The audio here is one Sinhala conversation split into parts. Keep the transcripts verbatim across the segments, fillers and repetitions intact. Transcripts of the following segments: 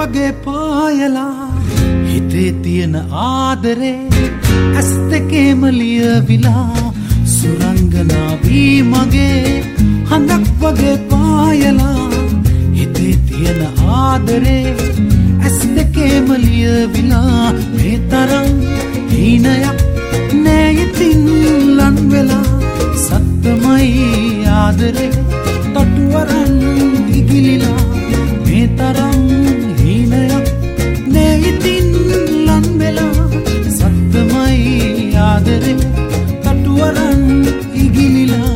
වගේ පායලා හිතේ තියෙන ආදරේ ඇස් දෙකේම ලියවිලා සුරංගනා වී මගේ හඳක් වගේ පායලා හිතේ තියෙන ආදරේ ඇස් දෙකේම ලියවිලා මේ තරම් හීනයක් නෑ ඉතින් ලන් වෙලා සත්තමයි ආදරේ තටුවරන් ඉගිලිලා මේ තරම් හීනයක් නෑ ඉතින් ලන් වෙලා සත්තමයි ආදරේ තටුවරන් ඉගිලිලා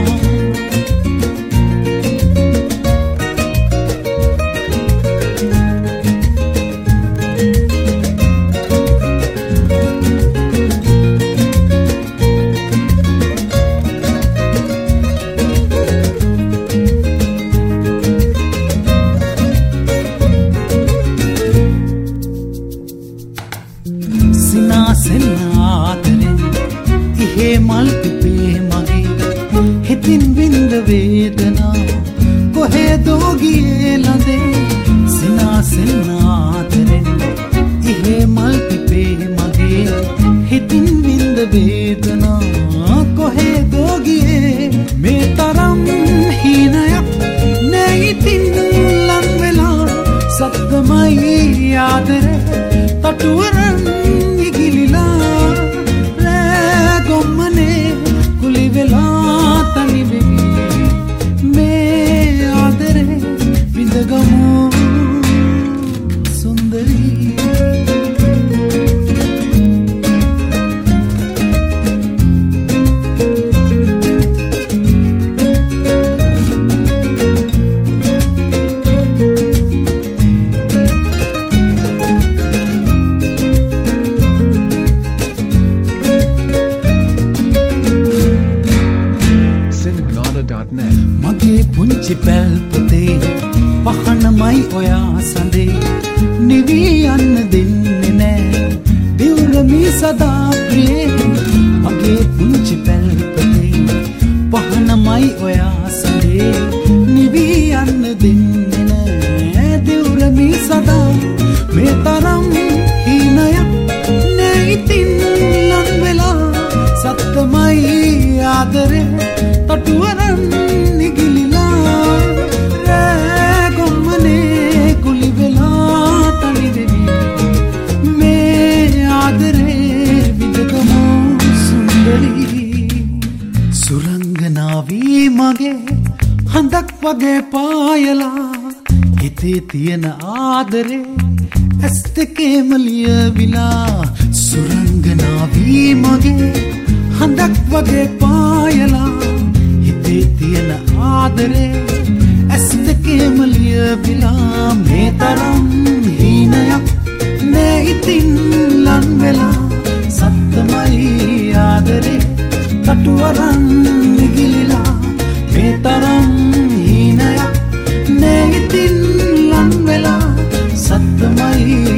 වේදනා කොහෙදෝ ගියේ ලඳේ සිනාසෙන් ආදරෙන් ඉහේ මල් පිපේ මගේ හිතින් විඳ වේදනා කොහෙදෝ ගියේ මේ තරම් හීනයක් නෑ ඉතින් ලන් වෙලා සත්තමයි ආදරේ තටුවරන් ඉගිලිලා රෑ ගොම්මනේ කුලි වෙලා තනි වෙවි विंदगमो सुंदरी मगे पुंच पैल पते පහනමයි ඔයා සඳේ නිවී යන්න දෙන්නේ නෑ දිවුරමි සදා ප්‍රියේ මගේ පුංචි පැල්පතේ පහනමයි ඔයා සඳේ නිවී යන්න දෙන්නේ නෑ දිවුරමි සදා මේ තරම් හීනයක් නෑ ඉතින් ලන් වෙලා සත්තමයි ආදරේ තටුවරන් නිගිලිලා සුරංගනාවී මගේ හඳක් වගේ පායලා හිතේ තියෙන ආදරේ ඇස් දෙකේම ලියවිලා සුරංගනාවී මගේ හඳක් වගේ පායලා හිතේ තියෙන ආදරේ ඇස් දෙකේම ලියවිලා මේ තරම් හීනයක් නෑ ඉතින් ලන් වෙලා සත්තමයි ආදරේ තටුවරන් නිගිලිලා මේ තරම් හීනයක් නෑ ඉතින් ලන් වෙලා සත්තමයි